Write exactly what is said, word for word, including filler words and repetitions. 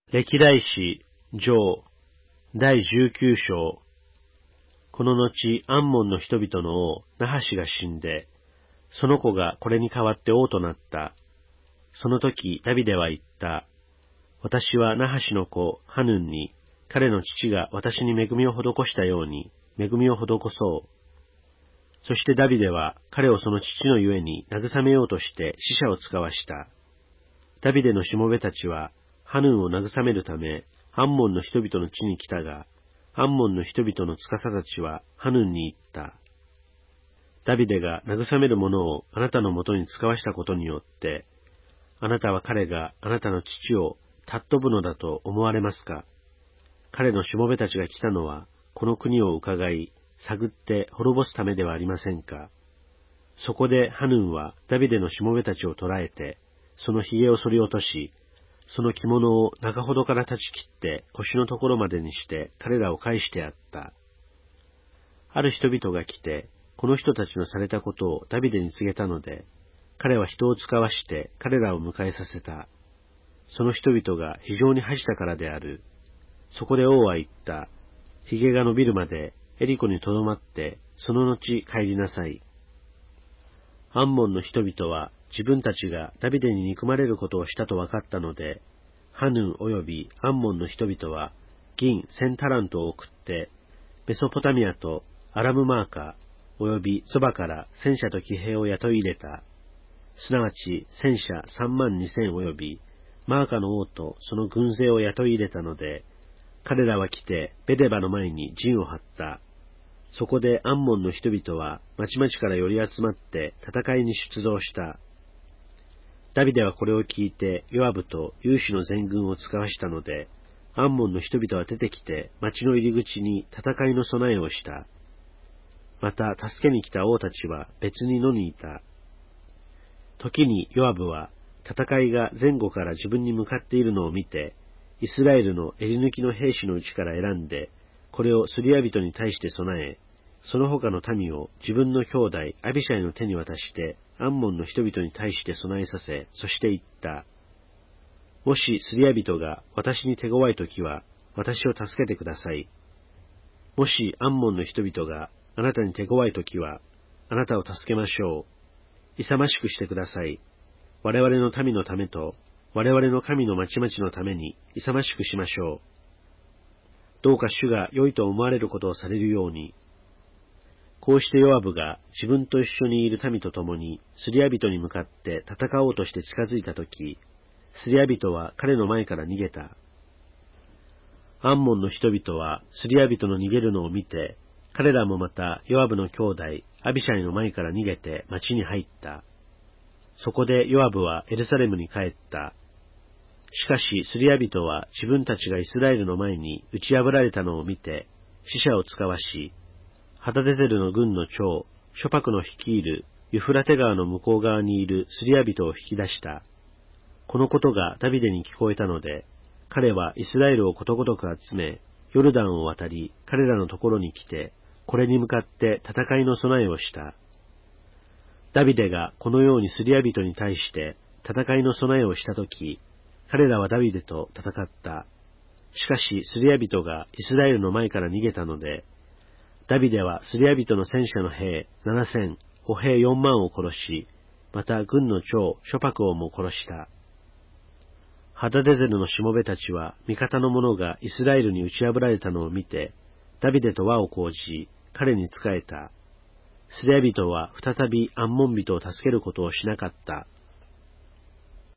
歴代史上だいじゅうきゅう章。この後、アンモンの人々の王、ナハシが死んで、その子がこれに代わって王となった。その時、ダビデは言った。私はナハシの子、ハヌンに、彼の父が私に恵みを施したように、恵みを施そう。そしてダビデは、彼をその父のゆえに慰めようとして死者を使わした。ダビデのしもべたちは、ハヌンを慰めるため、アンモンの人々の地に来たが、アンモンの人々の司たちはハヌンに言った。ダビデが慰める者をあなたのもとに使わしたことによって、あなたは彼があなたの父を尊ぶのだと思われますか？彼のしもべたちが来たのは、この国を伺い、探って滅ぼすためではありませんか？そこでハヌンはダビデのしもべたちを捕らえて、その髭を剃り落とし、その着物を中ほどから断ち切って腰のところまでにして彼らを返してやった。ある人々が来て、この人たちのされたことをダビデに告げたので、彼は人を使わして彼らを迎えさせた。その人々が非常に恥じたからである。そこで王は言った。髭が伸びるまでエリコにとどまって、その後帰りなさい。アンモンの人々は自分たちがダビデに憎まれることをしたと分かったので、ハヌン及びアンモンの人々は銀千タラントを送って、メソポタミアとアラムマーカ及びそばから戦車と騎兵を雇い入れた。すなわち戦車三万二千及びマーカの王とその軍勢を雇い入れたので、彼らは来てベデバの前に陣を張った。そこでアンモンの人々は町々から寄り集まって戦いに出動した。ダビデはこれを聞いてヨアブと勇士の全軍を使わしたので、アンモンの人々は出てきて町の入り口に戦いの備えをした。また助けに来た王たちは別に野にいた。時にヨアブは戦いが前後から自分に向かっているのを見て、イスラエルの襟抜きの兵士のうちから選んで、これをスリア人に対して備え、その他の民を自分の兄弟アビシャイの手に渡して、アンモンの人々に対して備えさせ、そして言った。もしスリア人が私に手強いときは、私を助けてください。もしアンモンの人々があなたに手強いときは、あなたを助けましょう。勇ましくしてください。我々の民のためと、我々の神の町々のために勇ましくしましょう。どうか主が良いと思われることをされるように。こうしてヨアブが自分と一緒にいる民と共にスリア人に向かって戦おうとして近づいたとき、スリア人は彼の前から逃げた。アンモンの人々はスリア人の逃げるのを見て、彼らもまたヨアブの兄弟アビシャイの前から逃げて町に入った。そこでヨアブはエルサレムに帰った。しかしスリア人は自分たちがイスラエルの前に打ち破られたのを見て、死者を使わし、ハダデゼルの軍の長、ショパクの率いるユフラテ川の向こう側にいるスリア人を引き出した。このことがダビデに聞こえたので、彼はイスラエルをことごとく集め、ヨルダンを渡り、彼らのところに来て、これに向かって戦いの備えをした。ダビデがこのようにスリア人に対して戦いの備えをしたとき、彼らはダビデと戦った。しかしスリア人がイスラエルの前から逃げたので、ダビデはスリア人の戦車の兵七千、歩兵四万を殺し、また軍の長ショパクをも殺した。ハダデゼルのしもべたちは味方の者がイスラエルに打ち破られたのを見て、ダビデと輪を講じ、彼に仕えた。スリア人は再びアンモン人を助けることをしなかった